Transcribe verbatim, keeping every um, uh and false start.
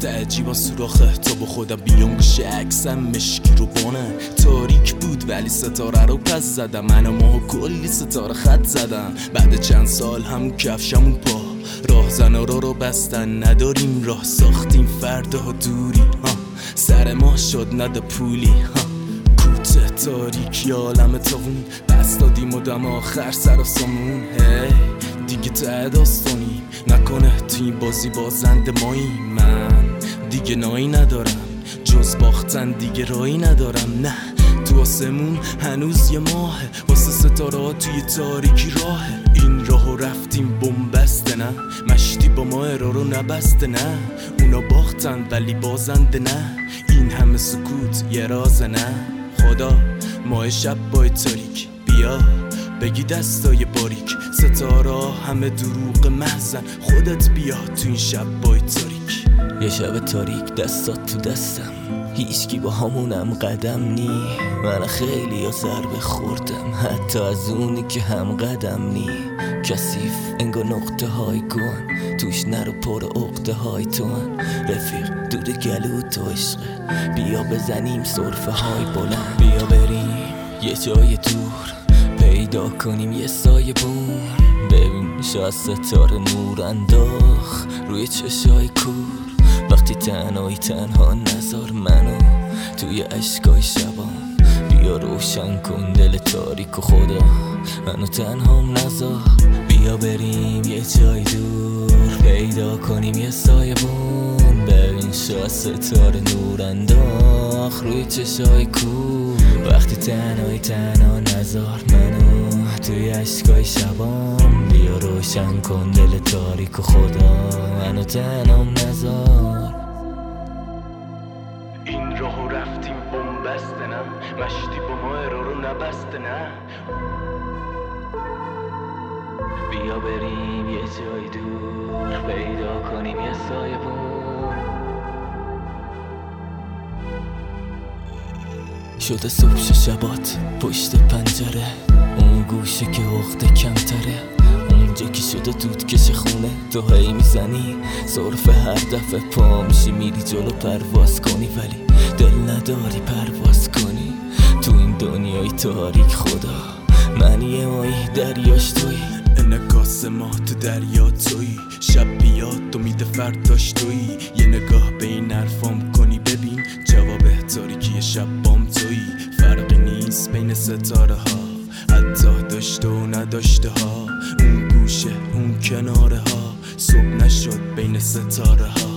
خط عجیبا سوراخه تا با خودم بیام گوشه عکسم مشکی رو بانه تاریک بود ولی ستاره رو پس زدم من و ماه کلی ستاره خط زدم بعد چند سال هم کفشمون پا راهزنا رو رو بستن نداریم راه ساختیم فردا ها دوری ها سر ما شد نده پولی ها کوته تاریکی عالم تاون بس دادیم و دم آخر سر و سامون هی دیگه ته داستانی نکنه تو این بازی بازنده مایی من دیگه نایی ندارم جز باختن دیگه رایی ندارم نه تو آسمون هنوز یه ماهه واسه ستاره ها توی تاریکی راهه این راهو رفتیم بمبسته نه مشتی با ما ارارو نبسته نه اونا باختن ولی بازنده نه این همه سکوت یه رازه نه خدا ماه شب با تاریک بیا بگی دستای باریک ستاره همه دروغ محزن خودت بیا تو این شب با تاریک یه شب تاریک دستات تو دستم هیچکی با همونم قدم نی من خیلی یا ضربه خوردم حتی از اونی که هم قدم نی کثیف انگار نقطه های گون توش نرو پر عقده های تون رفیق دود گلو تو عشقه بیا بزنیم صرفه های بلند بیا بریم یه جای دور پیدا کنیم یه سایه بون ببین شاید ستاره نور انداخت روی چشای کور وقتی تنهایی تنها نذار منو توی عشقای شبان بیا روشن کن دل تاریک و خدا منو تنهام نذار بیا بریم یه جای دور پیدا کنیم یه سایه بون ببین شاید ستاره نور انداخت روی چشای کور وقتی تنهایی تنها نذار منو توی عشقای شبان بیا روشن کن دل تاریک و خدا منو تنهام نذار این راهو رفتیم بمبسته نه مشتی با ما ارارو نبسته نه بیا بریم یه جای دور پیدا کنیم یه سایه بون شده صبح شبات پشت پنجره اون گوشه که عقده کمتره اونجا که شده دود کش خونه تو هی میزنی صرف هر دفعه پا میشی میری جلو پرواز کنی ولی دل نداری پرواز کنی تو این دنیای تاریک خدا من یه ماهی دریاش توی انعکاس ما تو دریا توی شب بیاد تو میده فرداش توی یه نگاه به این حرفام کنی ببین جواب تاریکی شب بام توی فرقی نیست بین ستاره ها حتی داشته و نداشته ها اون گوشه اون کناره ها صبح نشد بین ستاره ها